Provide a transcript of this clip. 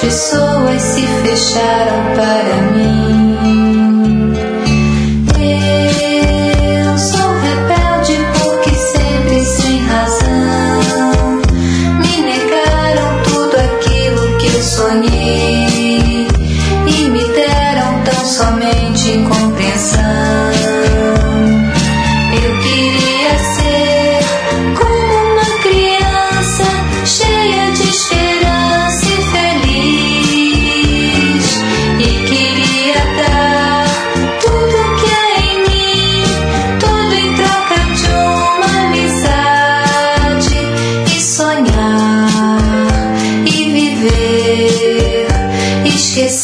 pessoas se fecharam para mim. Eu sou rebelde porque sempre sem razão me negaram tudo aquilo que eu sonhei e me deram tão somente incompreensão. Eu queria ser como uma criança cheia de esperança e feliz, e queria dar tudo que há em mim, tudo em troca de uma amizade, e sonhar e viver, esquecer